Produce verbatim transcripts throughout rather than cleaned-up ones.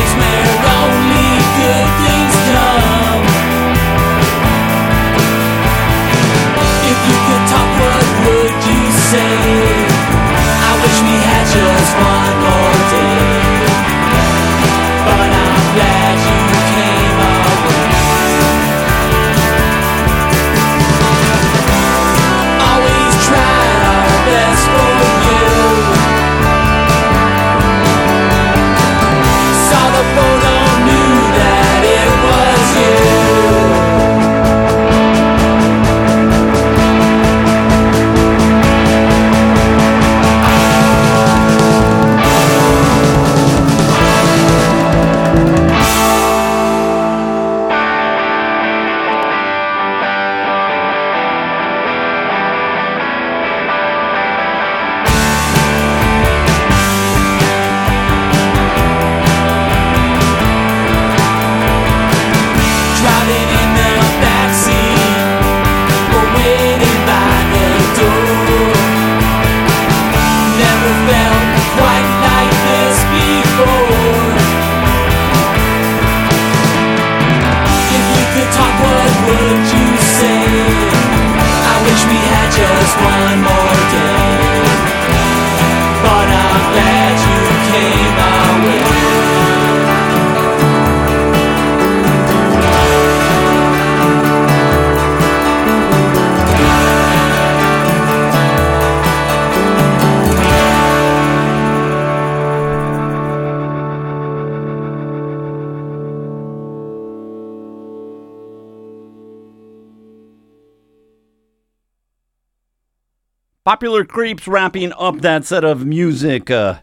Popular Creeps wrapping up that set of music uh,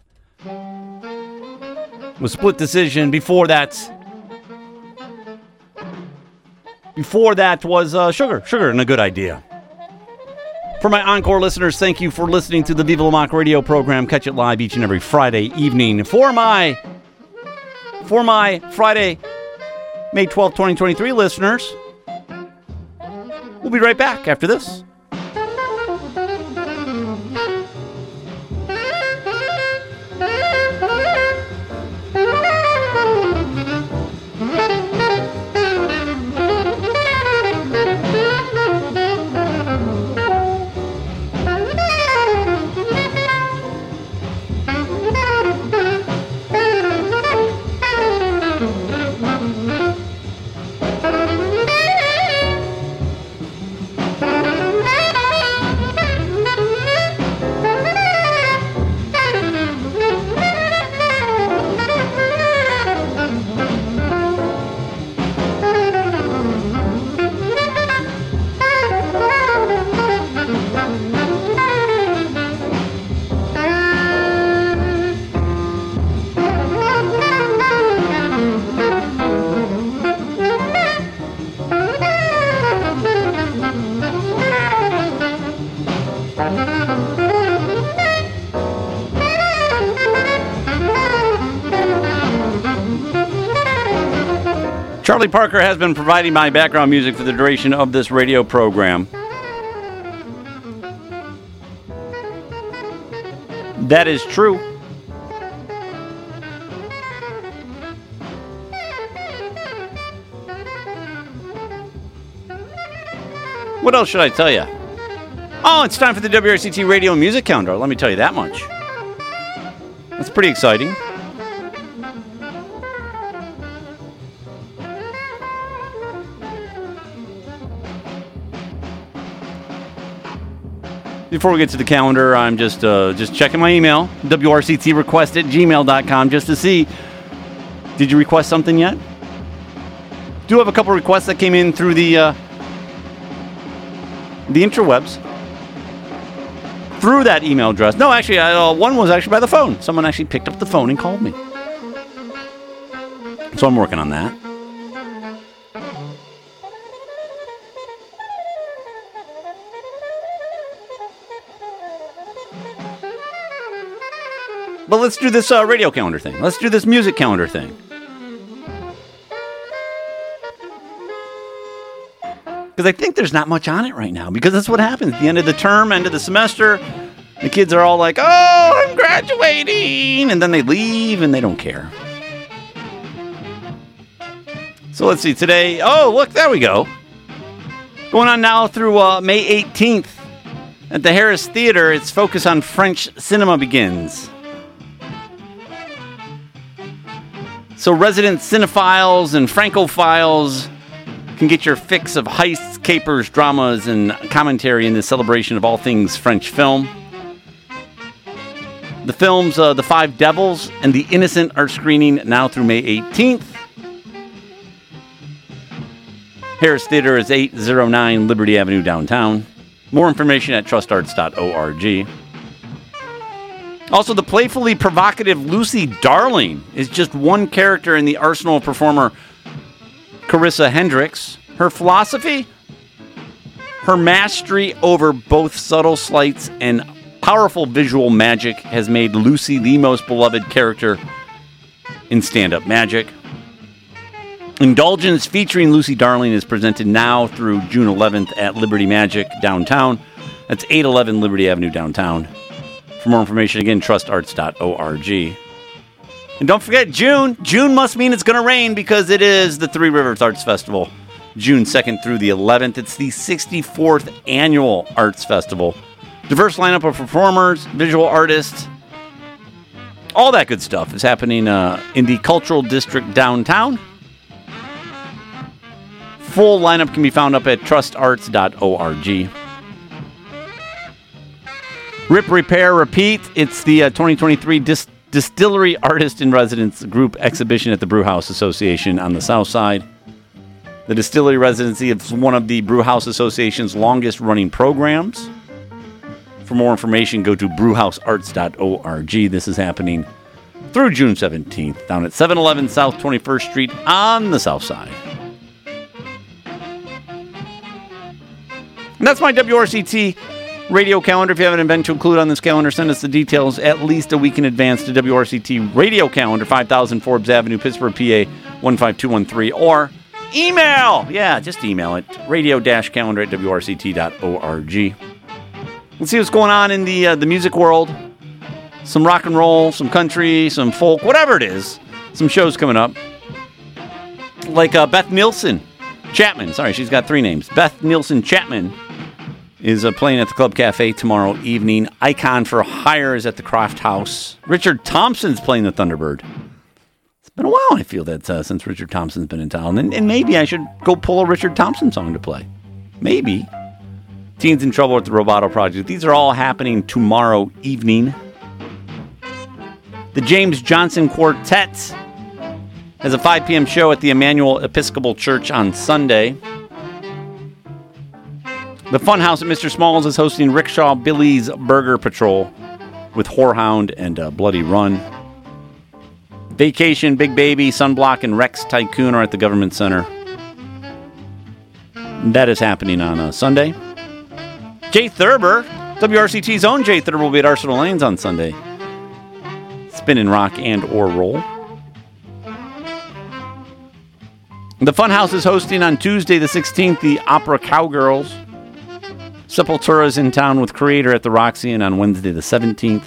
with Split Decision. Before that, before that was uh, Sugar. Sugar and A Good Idea. For my Encore listeners, thank you for listening to the Viva La Mock radio program. Catch it live each and every Friday evening. For my, for my Friday, May twelfth, twenty twenty-three listeners, we'll be right back after this. Charlie Parker has been providing my background music for the duration of this radio program. That is true. What else should I tell you? Oh, it's time for the W R C T Radio Music Calendar. Let me tell you that much. That's pretty exciting. Before we get to the calendar, I'm just uh, just checking my email, W R C T request at gmail dot com, just to see, did you request something yet? Do have a couple requests that came in through the uh, the interwebs, through that email address. No, actually, uh, one was actually by the phone. Someone actually picked up the phone and called me. So I'm working on that. But let's do this uh, radio calendar thing. Let's do this music calendar thing. Because I think there's not much on it right now. Because that's what happens at the end of the term, end of the semester. The kids are all like, oh, I'm graduating. And then they leave and they don't care. So let's see, today, oh, look, there we go. Going on now through uh, May eighteenth at the Harris Theater, its focus on French cinema begins. So resident cinephiles and francophiles can get your fix of heists, capers, dramas, and commentary in this celebration of all things French film. The films uh, The Five Devils and The Innocent are screening now through May eighteenth. Harris Theater is eight oh nine Liberty Avenue, downtown. More information at trust arts dot org. Also, the playfully provocative Lucy Darling is just one character in the arsenal of performer Carissa Hendricks. Her philosophy? Her mastery over both subtle sleights and powerful visual magic has made Lucy the most beloved character in stand-up magic. Indulgence featuring Lucy Darling is presented now through June eleventh at Liberty Magic downtown. That's eight eleven Liberty Avenue downtown. For more information, again, trust arts dot org. And don't forget, June. June must mean it's going to rain because it is the Three Rivers Arts Festival, June second through the eleventh. It's the sixty-fourth annual Arts Festival. Diverse lineup of performers, visual artists, all that good stuff is happening uh, in the Cultural District downtown. Full lineup can be found up at trust arts dot org. Rip, Repair, Repeat. It's the uh, twenty twenty-three Dis- Distillery Artist in Residence Group exhibition at the Brewhouse Association on the South Side. The Distillery Residency is one of the Brewhouse Association's longest running programs. For more information, go to brewhouse arts dot org. This is happening through June seventeenth down at seven eleven South twenty-first Street on the South Side. And that's my W R C T radio calendar. If you have an event to include on this calendar, send us the details at least a week in advance to W R C T radio calendar, five thousand Forbes Avenue, Pittsburgh, P A one five two one three, or email. Yeah, just email it. radio-calendar at W R C T dot org. Let's see what's going on in the uh, the music world. Some rock and roll, some country, some folk, whatever it is. Some shows coming up. Like uh, Beth Nielsen Chapman. Sorry, she's got three names. Beth Nielsen Chapman is uh, playing at the Club Cafe tomorrow evening. Icon for Hire is at the Croft House. Richard Thompson's playing the Thunderbird. It's been a while, I feel, that uh, since Richard Thompson's been in town. And, and maybe I should go pull a Richard Thompson song to play. Maybe. Teens in Trouble at the Roboto Project. These are all happening tomorrow evening. The James Johnson Quartet has a five p.m. show at the Emmanuel Episcopal Church on Sunday. The Funhouse at Mister Smalls is hosting Rickshaw Billy's Burger Patrol with Whorehound and uh, Bloody Run. Vacation, Big Baby, Sunblock, and Rex Tycoon are at the Government Center. That is happening on uh, Sunday. Jay Thurber, W R C T's own Jay Thurber, will be at Arsenal Lanes on Sunday. Spinning rock and or roll. The Funhouse is hosting on Tuesday the sixteenth the Opera Cowgirls. Sepultura's in town with Creator at the Roxy, and on Wednesday the seventeenth.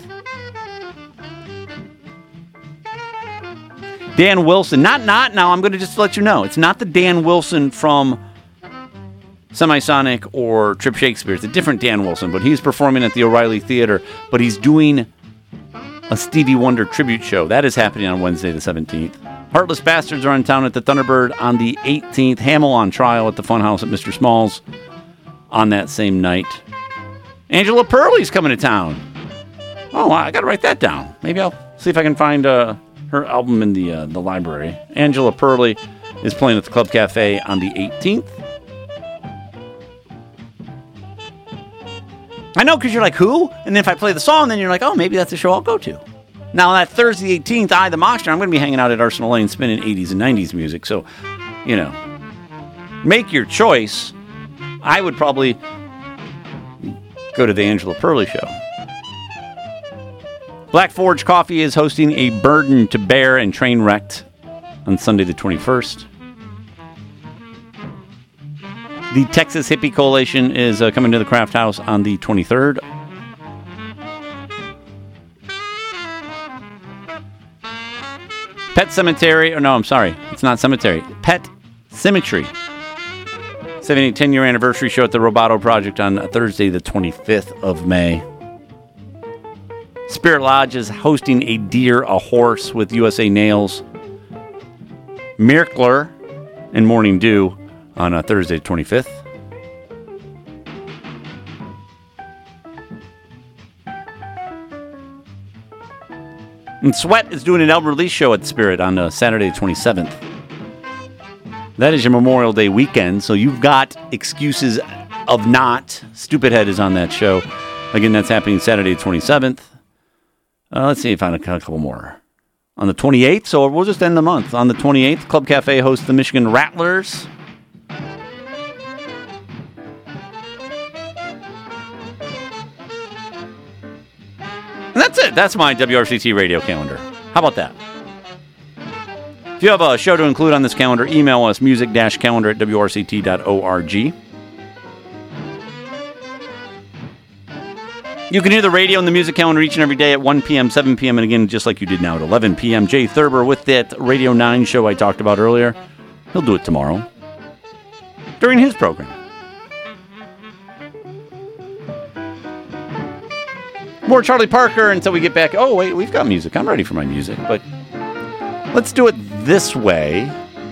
Dan Wilson. Not, not, now I'm going to just let you know. It's not the Dan Wilson from Semisonic or Trip Shakespeare. It's a different Dan Wilson, but he's performing at the O'Reilly Theater, but he's doing a Stevie Wonder tribute show. That is happening on Wednesday the seventeenth. Heartless Bastards are in town at the Thunderbird on the eighteenth. Hamill on trial at the Funhouse at Mister Smalls on that same night. Angela Pearlie's coming to town. Oh, I got to write that down. Maybe I'll see if I can find uh, her album in the uh, the library. Angela Pearlie is playing at the Club Cafe on the eighteenth. I know, because you're like, who? And if I play the song, then you're like, oh, maybe that's a show I'll go to. Now, that Thursday eighteenth, I, the Mockster, I'm going to be hanging out at Arsenal Lane spinning eighties and nineties music. So, you know, make your choice. I would probably go to the Angela Pearlie show. Black Forge Coffee is hosting a Burden to Bear and Trainwrecked on Sunday the twenty-first. The Texas Hippie Coalition is uh, coming to the Craft House on the twenty-third. Pet Cemetery, or no, I'm sorry, it's not Cemetery. Pet Symmetry. seventy, ten-year anniversary show at the Roboto Project on Thursday, the twenty-fifth of May. Spirit Lodge is hosting a deer, a horse with U S A Nails, Mirkler, and Morning Dew on uh, Thursday, the twenty-fifth. And Sweat is doing an album release show at Spirit on uh, Saturday, the twenty-seventh. That is your Memorial Day weekend, so you've got excuses of not. Stupid Head is on that show. Again, that's happening Saturday, the twenty-seventh. Uh, let's see if I find a couple more. On the twenty-eighth, so we'll just end the month. On the twenty-eighth, Club Cafe hosts the Michigan Rattlers. And that's it. That's my W R C T radio calendar. How about that? If you have a show to include on this calendar, email us music-calendar at w r c t dot org. You can hear the radio and the music calendar each and every day at one p.m., seven p.m., and again, just like you did now at eleven p.m. Jay Thurber with that Radio nine show I talked about earlier. He'll do it tomorrow during his program. More Charlie Parker until we get back. Oh, wait, we've got music. I'm ready for my music, but let's do it this way.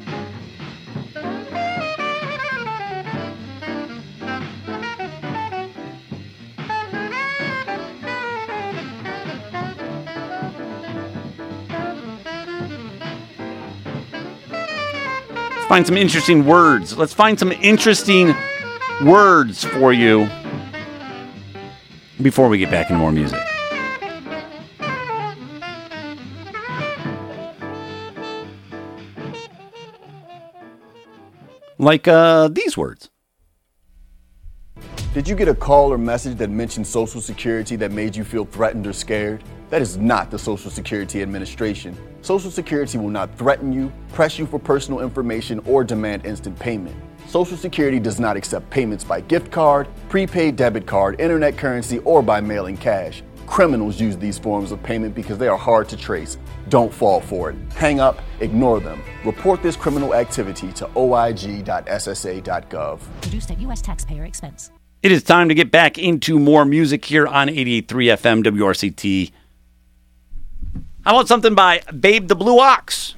Let's find some interesting words. Let's find some interesting words for you before we get back into more music. Like uh, these words. Did you get a call or message that mentioned Social Security that made you feel threatened or scared? That is not the Social Security Administration. Social Security will not threaten you, press you for personal information, or demand instant payment. Social Security does not accept payments by gift card, prepaid debit card, internet currency, or by mailing cash. Criminals use these forms of payment because they are hard to trace. Don't fall for it. Hang up, ignore them. Report this criminal activity to o i g dot s s a dot gov. Produced at U S taxpayer expense. It is time to get back into more music here on eighty-eight point three F M W R C T. How about something by Babe the Blue Ox?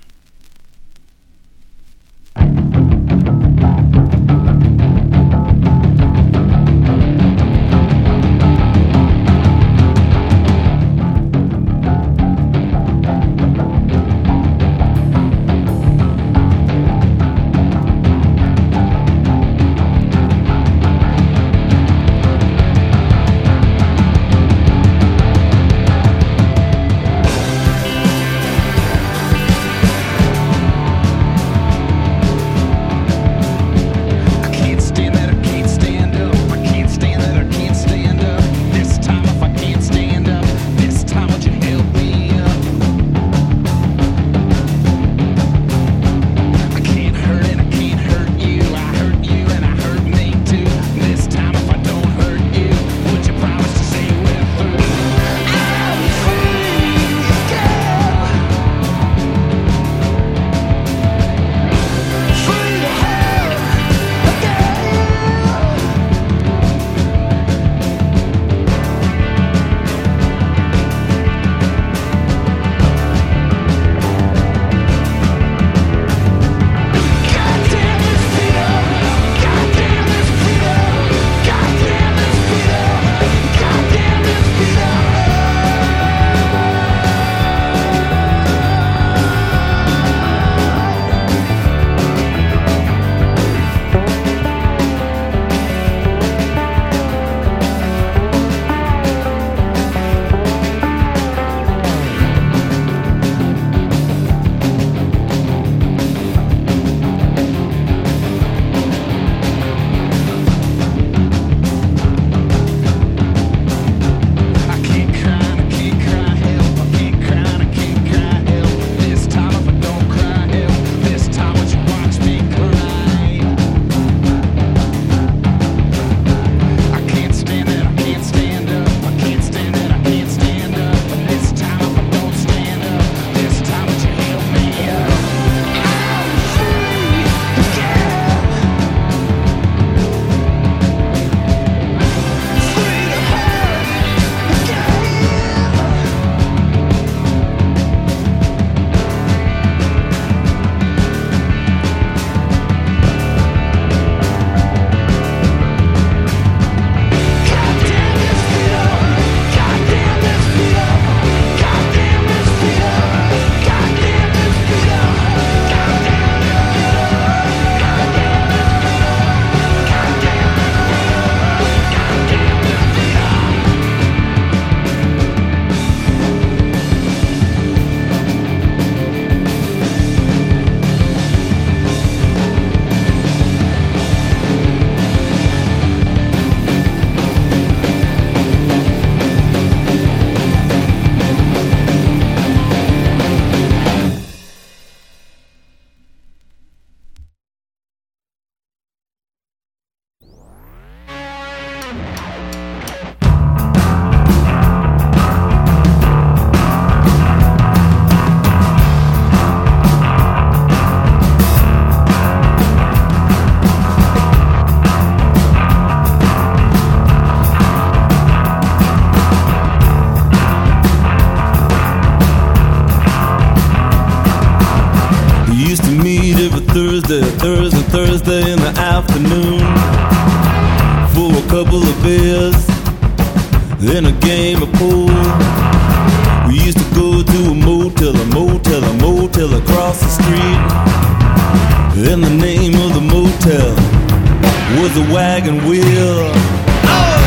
used to meet every Thursday, Thursday, Thursday in the afternoon for a couple of beers and a game of pool. We used to go to a motel, a motel, a motel across the street. And the name of the motel was the Wagon Wheel. Oh!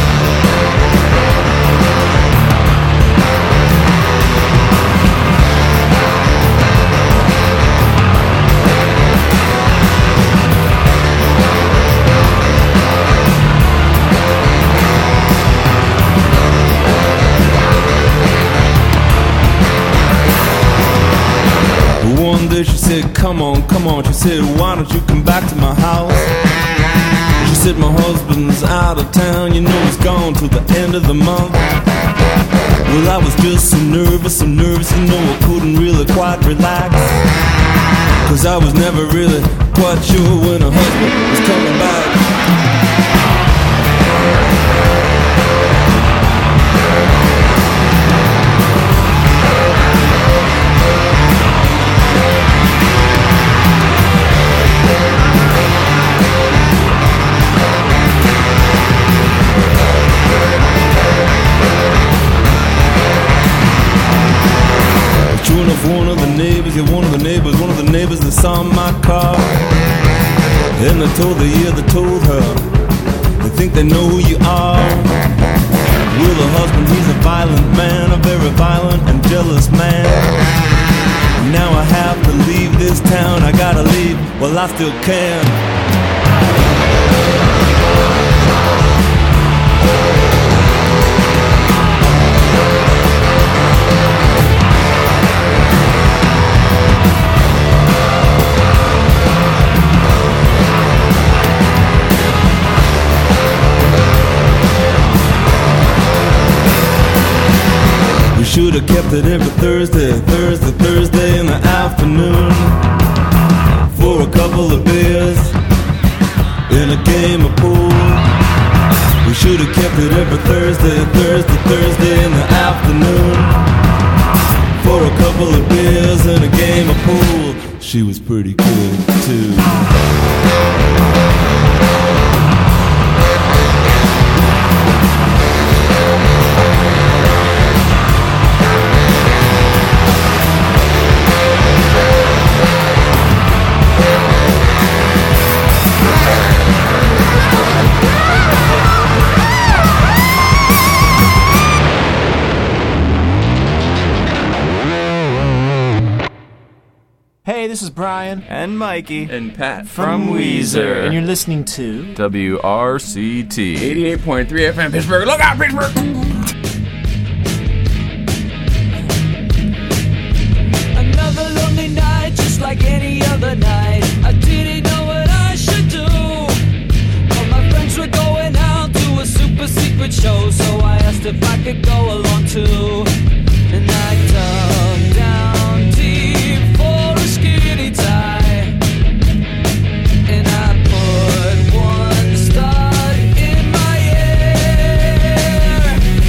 One day she said, come on, come on. She said, why don't you come back to my house? She said, my husband's out of town. You know he's gone till the end of the month. Well, I was just so nervous, so nervous, you know I couldn't really quite relax. Cause I was never really quite sure when her husband was coming back. Sure enough, one of the neighbors, yeah, one of the neighbors, one of the neighbors that saw my car. And they told the yeah, they told her, they think they know who you are. Well, the husband, he's a violent man, a very violent and jealous man. Now I have to leave this town, I gotta leave, well I still can. We should have kept it every Thursday, Thursday, Thursday in the afternoon for a couple of beers and a game of pool. We should have kept it every Thursday, Thursday, Thursday in the afternoon for a couple of beers and a game of pool. She was pretty good too. Hey, this is Brian. And Mikey. And Pat. From, From Weezer. And you're listening to W R C T. eighty-eight point three F M Pittsburgh. Look out, Pittsburgh! Another lonely night, just like any other night. I didn't know what I should do. But my friends were going out to a super secret show, so I asked if I could go along too. And I dug down deep for a skinny tie, and I put one stud in my ear.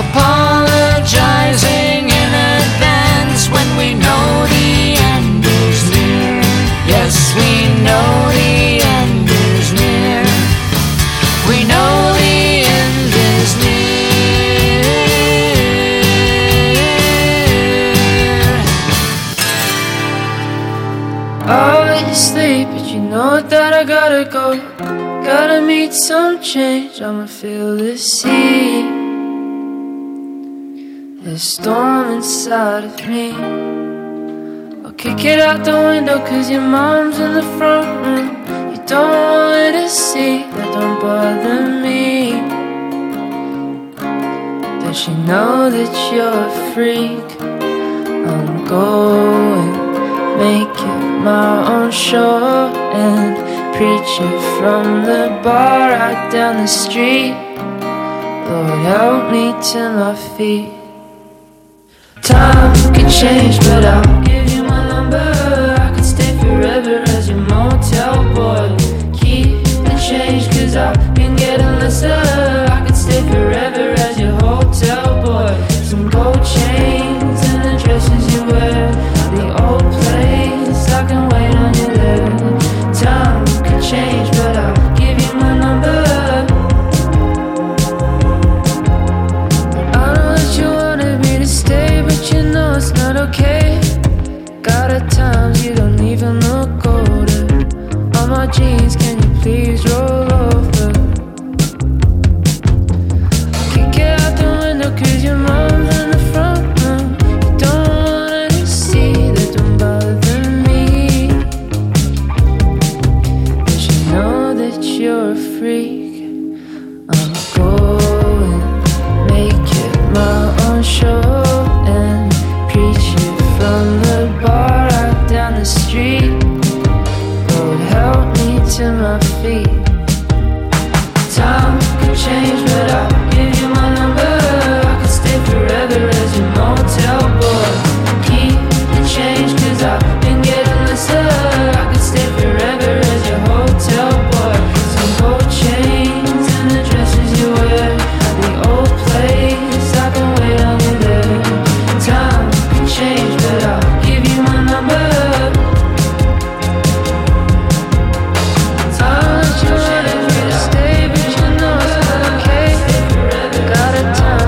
apologizing in advance when we know the end is near. Yes, we know the end is near. We know the end is near. I sleep, but you know that I gotta go. Gotta meet some change, I'ma feel the sea. There's a storm inside of me. I'll kick it out the window cause your mom's in the front room. You don't want her to see, that don't bother me. Does she know that you're a freak? I'm going, make it my own show and preach it from the bar out down the street. Lord, help me to my feet. Time can change, but I'll give you my number. I could stay forever as your motel boy. Keep the change, cause I've been getting lesser. I could stay forever as your hotel boy. Some gold chains and the dresses you wear. The old place, I can wait on you there. Time can change, but I'll give you my number. I know that you wanted me to stay, but you know it's not okay. Got at times you don't even look older. On my jeans, can you please roll over? Kick it out the window cause your mom's in the front room. You don't want her to see, that don't bother me. Does she know that you're a freak? I'm going, make it my own show and preach it from the bar out down the street. Lord, help me to my feet. Time can change, but I'll give you my number. I could stay forever as your motel boy. Keep the change, cause I've been getting lesser. I could stay forever as your hotel boy. Some gold chains and the dresses you wear. The old place, I can wait on you there. Time can change, but I'll give you my number. Time that you wanted me to stay, but you know it's not okay. Got a time,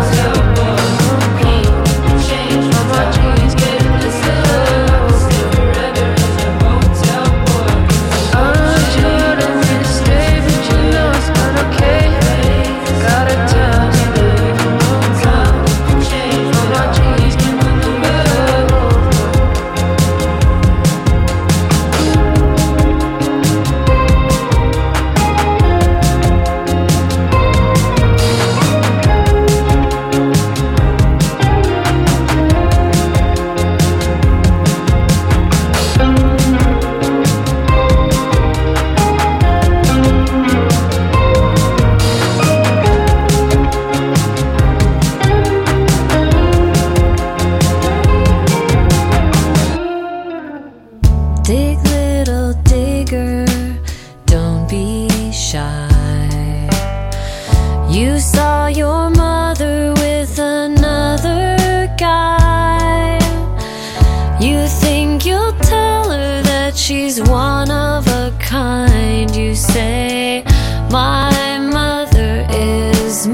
change on my jeans, getting this love. Stay forever as your hotel boy. I know that you wanted me to stay, but you know it's not okay. Got a time, change on my jeans, getting this love. Dig, little digger, don't be shy. You saw your mother with another guy. You think you'll tell her that she's one of a kind. You say, my mother is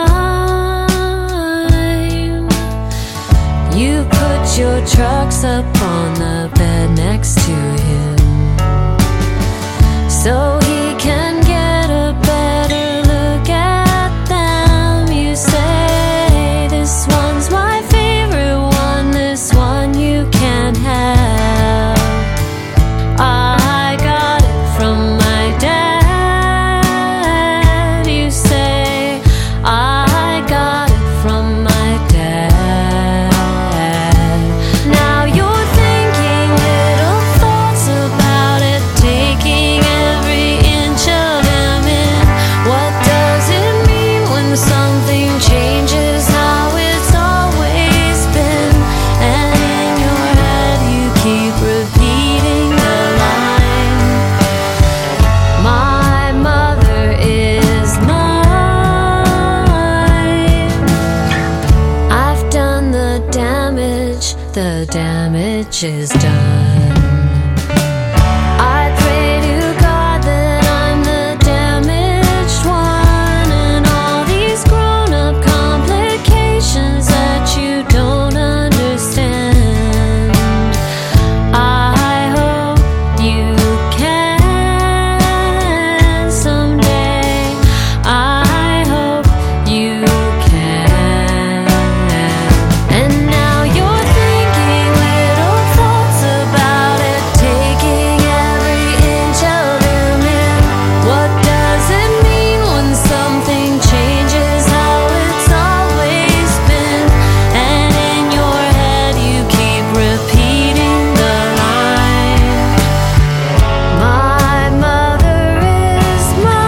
mine. You put your trucks up on the bed next to him so he can get a better look at them. You say, this one's my favorite one, this one you can't have. I got it from my dad. much is done. I pray to God that I'm the damaged one, and all these grown-up complications that you don't understand. I hope you can someday. I hope you can. And now you're thinking little thoughts about it, taking every inch of them in. What does it mean when something changes how it's always been? And in your head you keep repeating the line, my mother is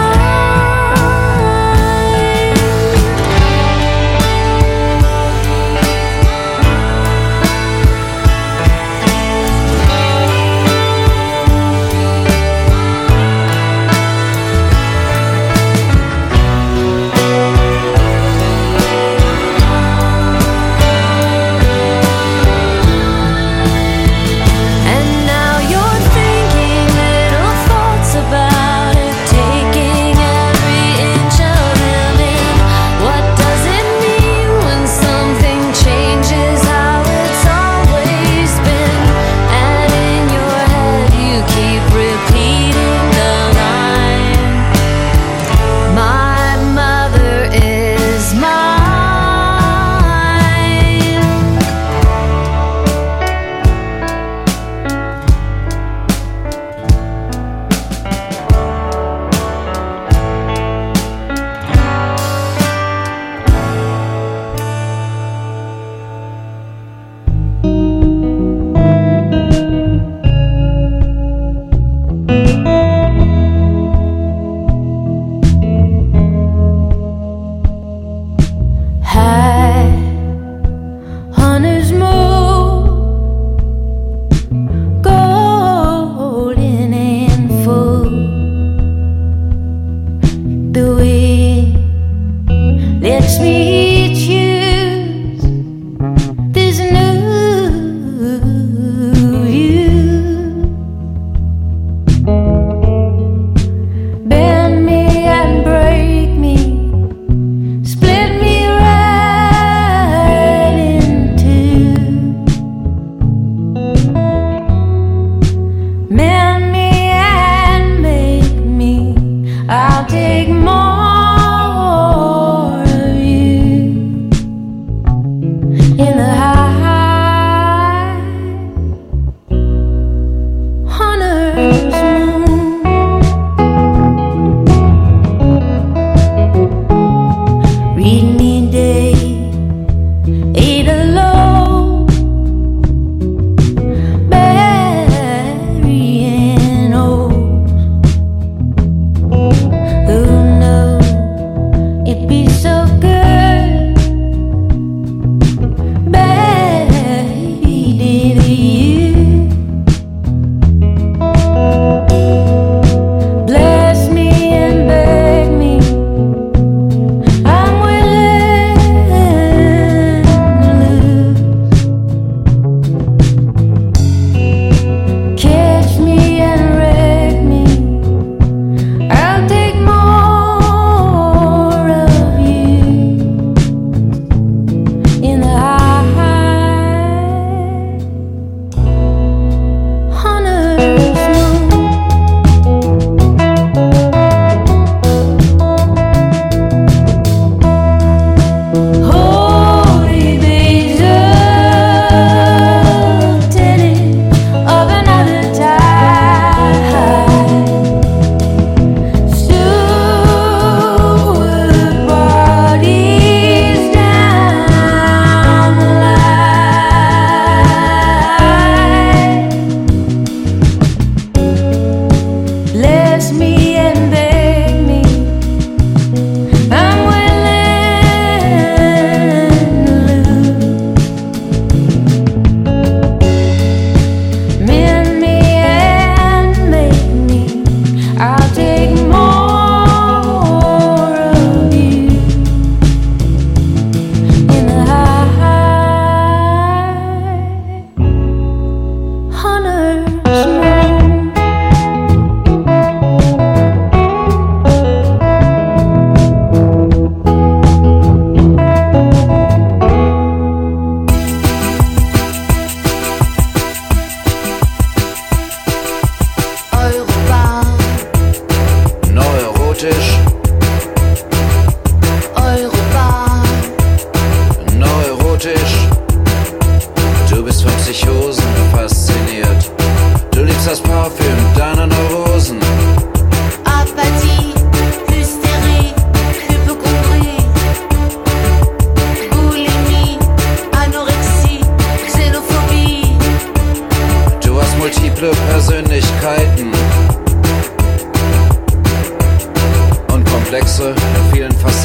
And now you're thinking little thoughts about it, taking every inch of them in. What does it mean when something changes how it's always been? And in your head you keep repeating the line, my mother is mine. High hunter's moon, golden and full. The wind lets me choose this new you. Bend me and break me, split me right in two. Mend me and make me, I'll take more of you.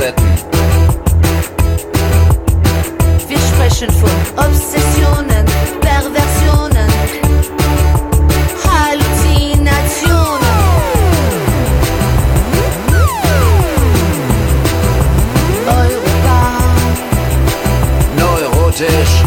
Facetten. Wir sprechen von Obsessionen, Perversionen, Halluzinationen. Europa. Neurotisch.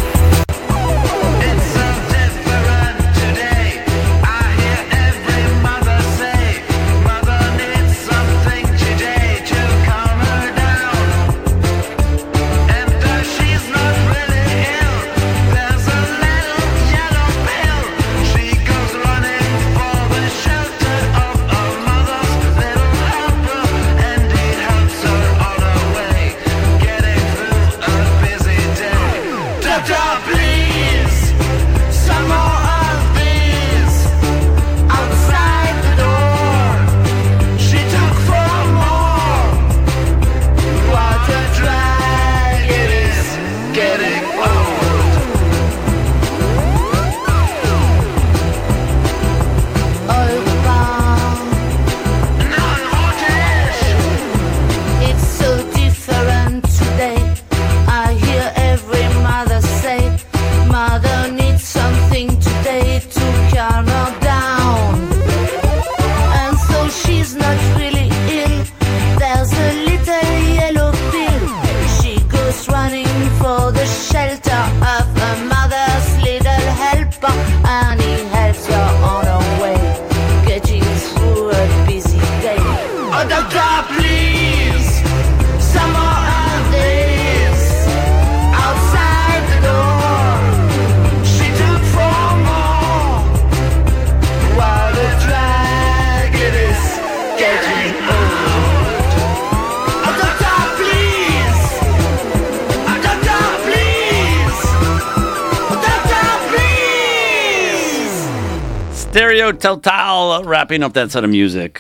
Stereo Total wrapping up that set of music.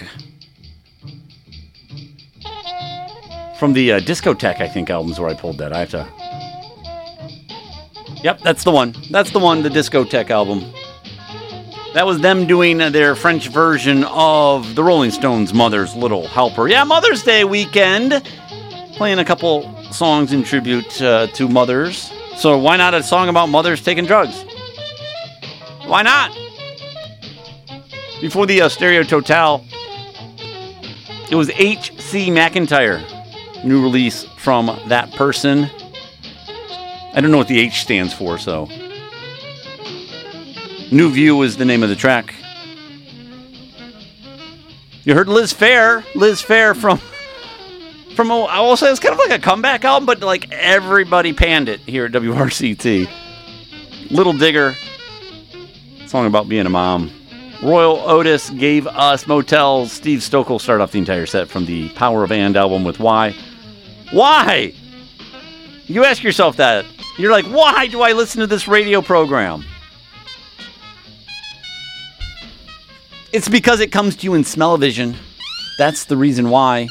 From the uh, Discotheque, I think, albums where I pulled that. I have to... Yep, that's the one. That's the one, the Discotheque album. That was them doing their French version of the Rolling Stones' Mother's Little Helper. Yeah, Mother's Day weekend. Playing a couple songs in tribute uh, to mothers. So why not a song about mothers taking drugs? Why not? Before the uh, Stereo Total, it was H C McIntyre. New release from that person. I don't know what the H stands for, so. New View is the name of the track. You heard Liz Phair. Liz Phair from, from I will say it's kind of like a comeback album, but like everybody panned it here at W R C T. Little Digger. Song about being a mom. Royal Otis gave us Motels. Steve Stokely started off the entire set from the Power of And album with Why. Why? You ask yourself that. You're like, why do I listen to this radio program? It's because it comes to you in smell-o-vision. That's the reason why.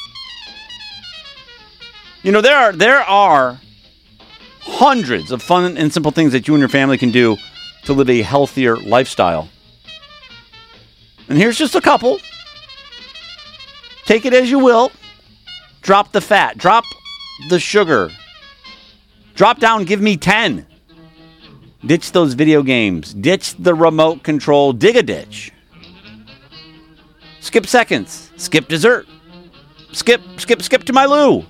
You know, there are there are hundreds of fun and simple things that you and your family can do to live a healthier lifestyle. And here's just a couple. Take it as you will. Drop the fat. Drop the sugar. Drop down, give me ten. Ditch those video games. Ditch the remote control. Dig a ditch. Skip seconds. Skip dessert. Skip, skip, skip to my loo.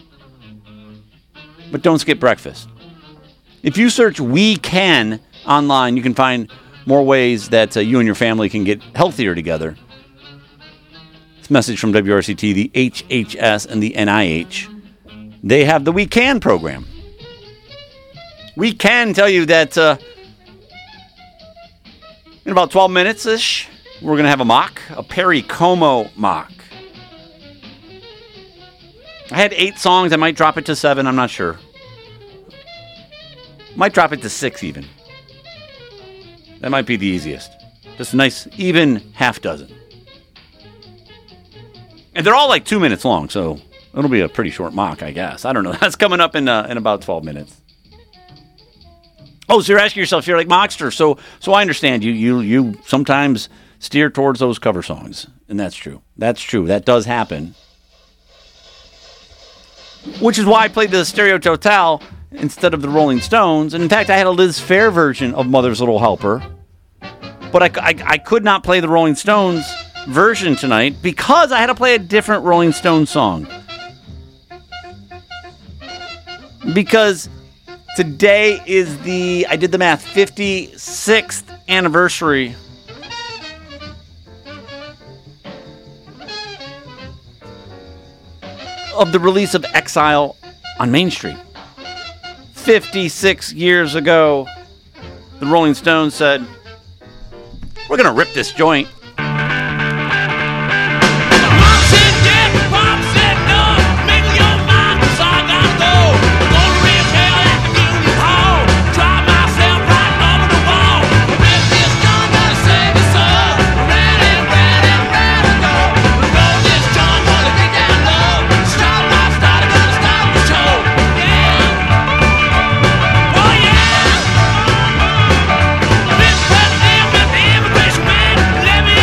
But don't skip breakfast. If you search We Can online, you can find more ways that uh, you and your family can get healthier together. This message from W R C T, the H H S, and the N I H. They have the We Can program. We can tell you that uh, in about twelve minutes-ish, we're going to have a mock, a Perry Como mock. I had eight songs. I might drop it to seven. I'm not sure. Might drop it to six even. That might be the easiest. Just a nice, even half dozen. And they're all like two minutes long, so it'll be a pretty short mock, I guess. I don't know. That's coming up in uh, in about twelve minutes. Oh, so you're asking yourself, you're like, Mockster, so so I understand. You you you sometimes steer towards those cover songs. And that's true. That's true. That does happen. which is why I played the Stereo Total instead of the Rolling Stones. And in fact, I had a Liz Phair version of Mother's Little Helper. But I, I, I could not play the Rolling Stones version tonight because I had to play a different Rolling Stones song. Because today is the, I did the math, fifty-sixth anniversary of the release of Exile on Main Street. fifty-six years ago, the Rolling Stones said, we're going to rip this joint. Let me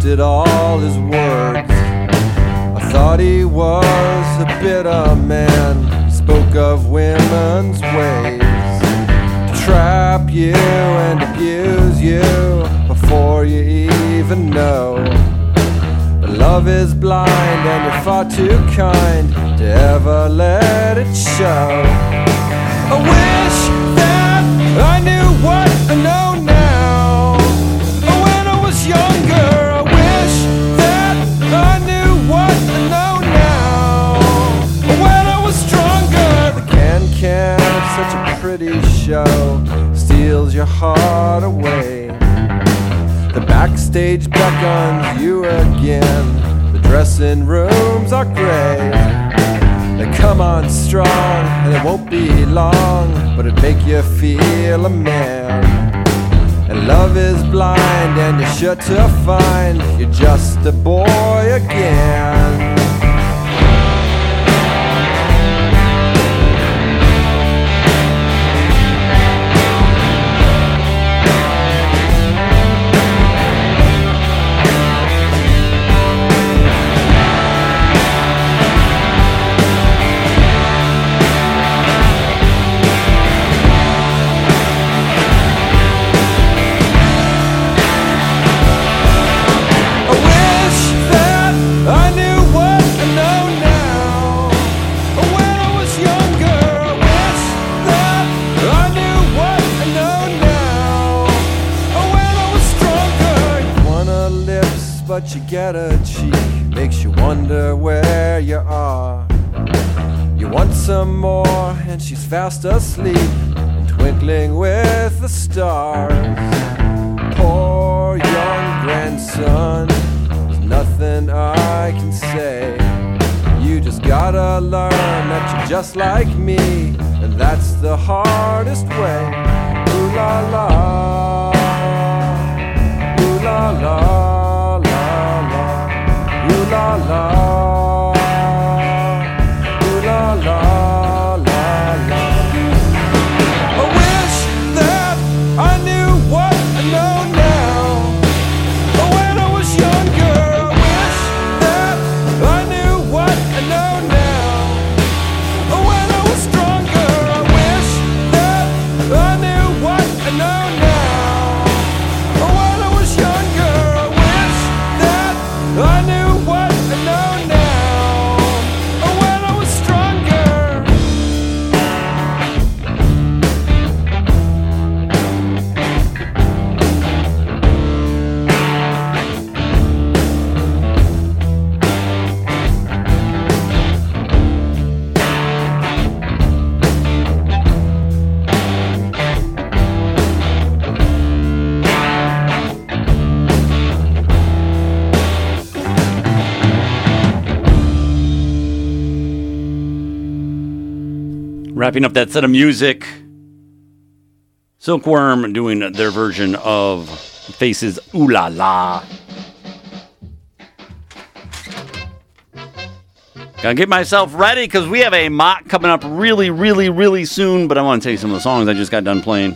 twisted all his words. I thought he was a bitter man. He spoke of women's ways to trap you and abuse you before you even know. But love is blind and you're far too kind to ever let it show. I wish that I knew what I know now. When I was younger, I wish that I knew what I know now. When I was stronger, the can-can of such a pretty show steals your heart away. The backstage beckons you again. The dressing rooms are gray. They come on strong, and it won't be long, but it'd make you feel a man. And love is blind, and you're sure to find you're just a boy again. But you get a cheek, makes you wonder where you are. You want some more, and she's fast asleep and twinkling with the stars. Poor young grandson, there's nothing I can say. You just gotta learn that you're just like me, and that's the hardest way. Ooh la la, ooh la la. Ooh la la, ooh la la, la la. I wish that I knew what I know now. When I was younger, I wish that I knew what I know now. When I was stronger, I wish that I knew what I know now. When I was younger, I wish that I knew. Wrapping up that set of music, Silkworm doing their version of Faces Ooh La La. Gotta get myself ready because we have a mock coming up really, really, really soon, but I want to tell you some of the songs I just got done playing.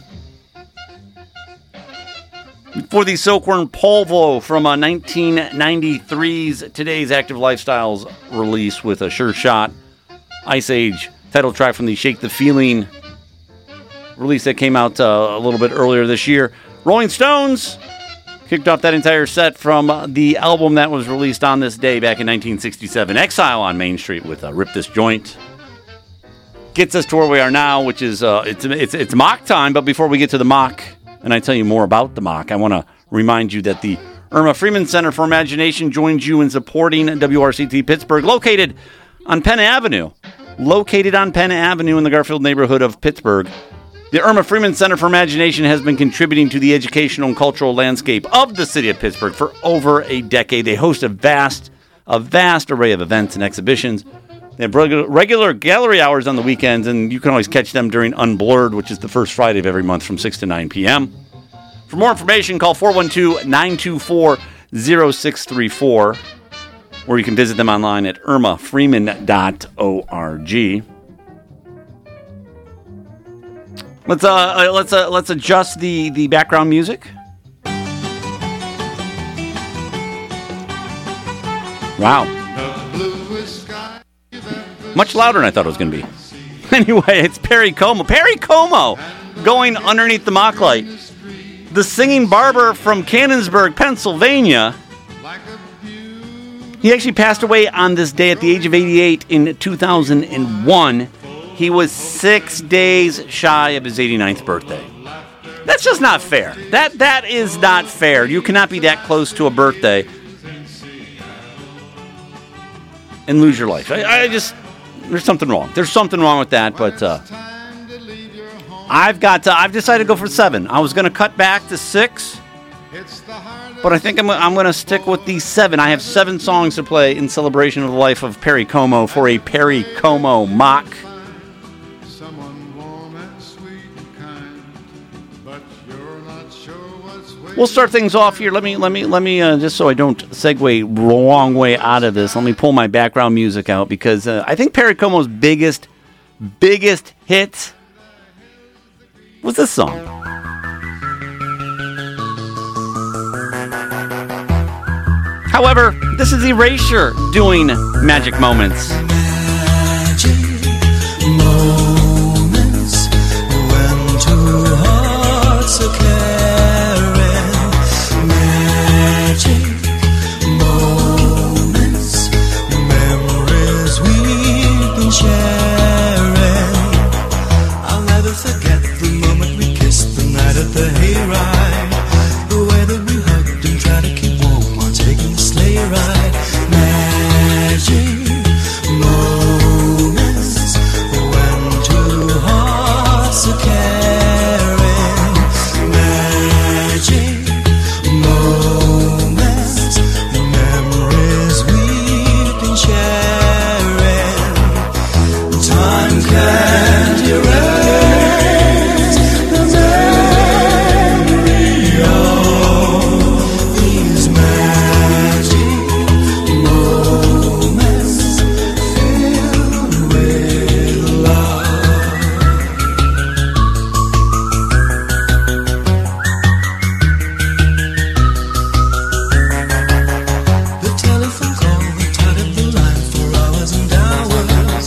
For the Silkworm Polvo from uh, nineteen ninety-three's Today's Active Lifestyles release with a Sure Shot, Ice Age title track from the Shake the Feeling release that came out uh, a little bit earlier this year. Rolling Stones kicked off that entire set from uh, the album that was released on this day back in nineteen sixty-seven, Exile on Main Street with uh, Rip This Joint. Gets us to where we are now, which is uh, it's, it's, it's mock time, but before we get to the mock, and I tell you more about the mock, I want to remind you that the Irma Freeman Center for Imagination joins you in supporting W R C T Pittsburgh, located on Penn Avenue. Located on Penn Avenue in the Garfield neighborhood of Pittsburgh, the Irma Freeman Center for Imagination has been contributing to the educational and cultural landscape of the city of Pittsburgh for over a decade. They host a vast, a vast array of events and exhibitions. They have regular, regular gallery hours on the weekends, and you can always catch them during Unblurred, which is the first Friday of every month from six to nine p.m. For more information, call four one two, nine two four, zero six three four. Or you can visit them online at irma freeman dot org. Let's uh let's uh, let's adjust the, the background music. Wow. Much louder than I thought it was going to be. Anyway, it's Perry Como. Perry Como going underneath the mock light. The singing barber from Canonsburg, Pennsylvania. He actually passed away on this day at the age of eighty-eight in two thousand one. He was six days shy of his eighty-ninth birthday. That's just not fair. That That is not fair. You cannot be that close to a birthday and lose your life. I, I just, there's something wrong. There's something wrong with that, but uh, I've got to, I've decided to go for seven. I was going to cut back to six, but I think I'm, I'm going to stick with the seven. I have seven songs to play in celebration of the life of Perry Como for a Perry Como mock. We'll start things off here. Let me, let me, let me, uh, just so I don't segue wrong way out of this, let me pull my background music out because uh, I think Perry Como's biggest, biggest hit was this song. However, this is Erasure doing Magic Moments.